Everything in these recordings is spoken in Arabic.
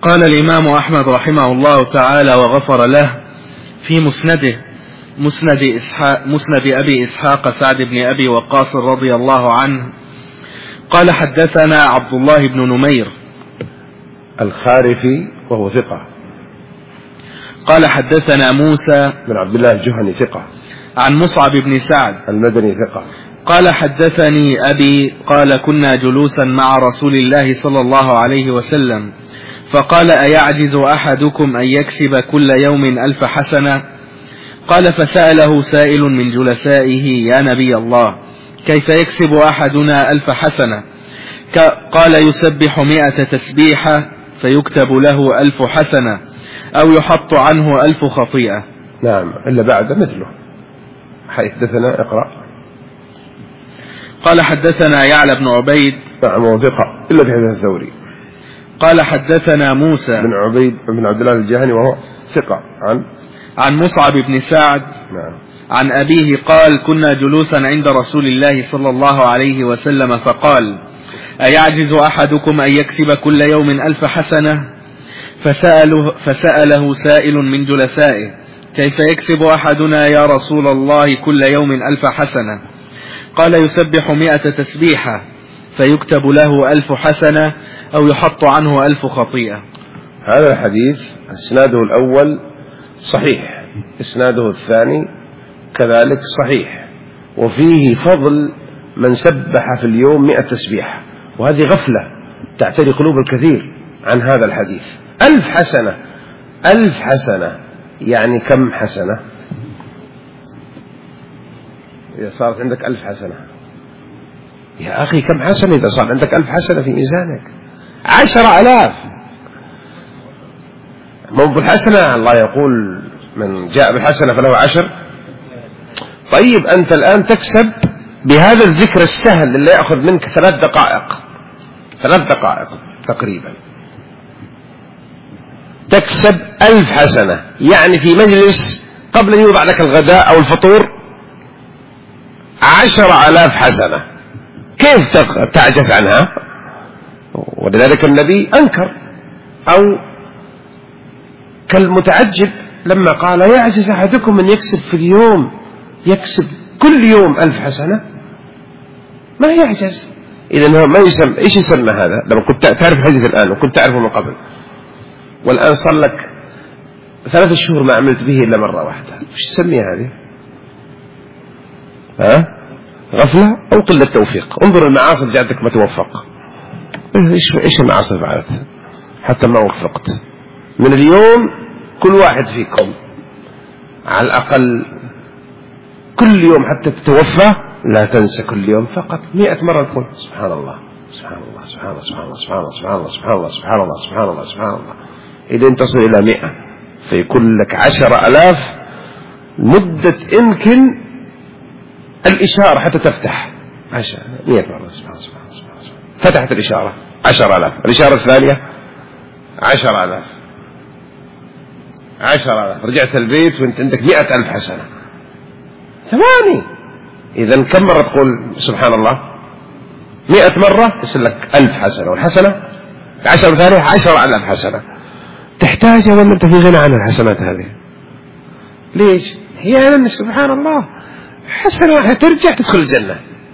قال الإمام أحمد رحمه الله تعالى وغفر له في مسند أبي إسحاق سعد بن أبي وقاص رضي الله عنه قال حدثنا عبد الله بن نمير الخارفي وهو ثقة. قال حدثنا موسى بن عبد الله الجهني ثقة. عن مصعب بن سعد المدني ثقة. قال حدثني أبي قال كنا جلوسا مع رسول الله صلى الله عليه وسلم فقال أيعجز أحدكم أن يكسب كل يوم 1000 حسنة؟ قال فسأله سائل من جلسائه يا نبي الله كيف يكسب أحدنا 1000 حسنة؟ قال يسبح 100 تسبيحة فيكتب له 1000 حسنة أو يحط عنه 1000 خطيئة. نعم إلا بعد مثله. حدثنا اقرأ. قال حدثنا يعلى بن عبيد. نعم وثقة إلا في حديث الثوري. قال حدثنا موسى بن عبيد بن عبد الله الجهني وهو ثقة. عن مصعب بن سعد. نعم. عن أبيه قال كنا جلوسا عند رسول الله صلى الله عليه وسلم فقال أيعجز أحدكم أن يكسب كل يوم 1000 حسنة؟ فسأله سائل من جلسائه كيف يكسب أحدنا يا رسول الله كل يوم 1000 حسنة؟ قال يسبح 100 تسبيحة فيكتب له 1000 حسنة أو يحط عنه 1000 خطيئة. هذا الحديث إسناده الأول صحيح، إسناده الثاني كذلك صحيح، وفيه فضل من سبح في اليوم 100 تسبيحة، وهذه غفلة تعتري قلوب الكثير عن هذا الحديث. 1000 حسنة، 1000 حسنة يعني كم حسنة؟ إذا صارت عندك 1000 حسنة يا أخي كم حسنة إذا صار عندك 1000 حسنة في ميزانك؟ 10,000. مو بالحسنة الله يقول من جاء بالحسنة فله 10. طيب أنت الآن تكسب بهذا الذكر السهل اللي يأخذ منك 3 دقائق تقريبا، تكسب 1000 حسنة، يعني في مجلس قبل أن يوضع لك الغداء أو الفطور 10,000 حسنة. كيف تعجز عنها؟ ولذلك النبي أنكر، أو كالمتعجب لما قال يعجز أحدكم من يكسب في اليوم، يكسب كل يوم 1000 حسنة، ما يعجز. إذا ما يسمى. إيش يسمى هذا؟ لما كنت تعرف حديث الآن وكنت تعرفه من قبل، والآن صار لك 3 شهور ما عملت به إلا مرة واحدة، إيش تسميها هذه؟ غفلة أو قلة توفيق. انظر المعاصي جعلتك ما توفق. إيش المعاصي فعلت حتى ما وفقت؟ من اليوم كل واحد فيكم على الأقل كل يوم حتى تتوفى لا تنسى كل يوم فقط 100 مرة تقول سبحان الله سبحان الله سبحان الله سبحان الله سبحان الله سبحان الله سبحان الله سبحان الله سبحان الله سبحان الله، إذا تصل إلى 100 فيكون لك 10,000 مدة يمكن الإشارة حتى تفتح 100 مرة سبحان الله سبحان الله سبحان الله. فتحت الإشارة 10,000، الإشارة الثانية 10,000، 10,000. رجعت البيت وانت عندك 100,000 حسنة، 8. إذن كم مرة تقول سبحان الله؟ 100 مرة يصير لك 1000 حسنة، والحسنة 10 ثانية 10,000 حسنة. تحتاجها ولا أنت في غنى عن الحسنات هذه؟ ليش؟ هي أنا سبحان الله حسنة واحدة ترجع تدخل الجنة،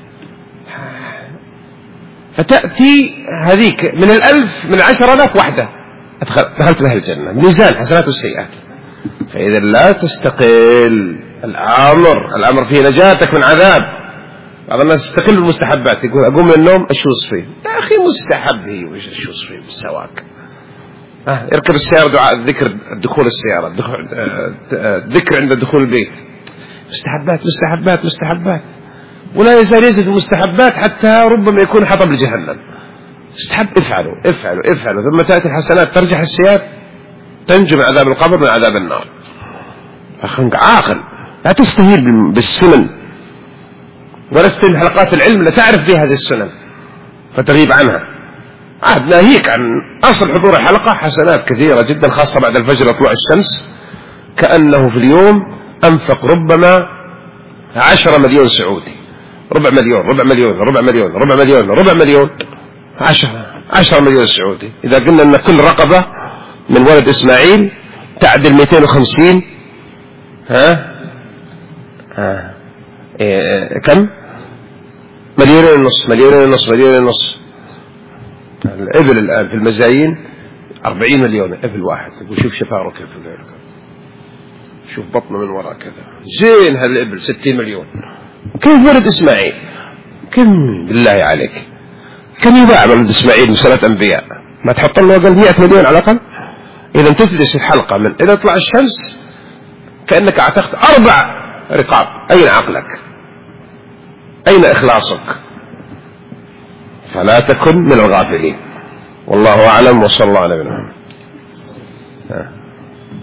فتأتي هذيك من 1000 من 10,000 واحدة دخلت بها الجنة، ميزان حسنات والسيئات. فإذا لا تستقل الأمر فيه نجاتك من عذاب. بعض الناس يستقل بالمستحبات، يقول أقوم من النوم أشوص فيه. يا أخي مستحب هي وش أشوص فيه بالسواك؟ يركب السيارة دعاء الذكر دخول السيارة، ذكر عند دخول البيت، مستحبات مستحبات مستحبات، ولا يزال يزيد المستحبات حتى ربما يكون حطب لجهنم. استحب افعلوا افعلوا افعلوا، ثم تأتي الحسنات ترجح السيئات تنجو من عذاب القبر من عذاب النار. أخنك عاقل، لا تستهين بالسنن ولا تستهين بحلقات العلم لا تعرف بها هذه السنن فتغيب عنها. عاد ناهيك عن أصل حضور الحلقة حسنات كثيرة جدا، خاصة بعد الفجر وطلوع الشمس، كأنه في اليوم أنفق ربما 10 مليون سعودي، ربع مليون ربع مليون ربع مليون ربع مليون ربع مليون 10 مليون سعودي. إذا قلنا أن كل رقبة من ولد إسماعيل تعدل 250. كم؟ 1,500,000. الإبل الآن في المزايين 40 مليون إبل واحد. وشوف شفاره كيف، شوف بطنه من وراء كذا زين. هالإبل 60 مليون. كيف ولد إسماعيل؟ كم بالله عليك كم يباع ولد إسماعيل من سنة أنبياء؟ ما تحط له أقل 100 مليون على الأقل. إذا تجلس الحلقة من إذا طلع الشمس كأنك اعتقت 4 رقاب. أين عقلك؟ أين إخلاصك؟ فلا تكن من الغافلين. والله أعلم، وصلى الله على نبينا محمد.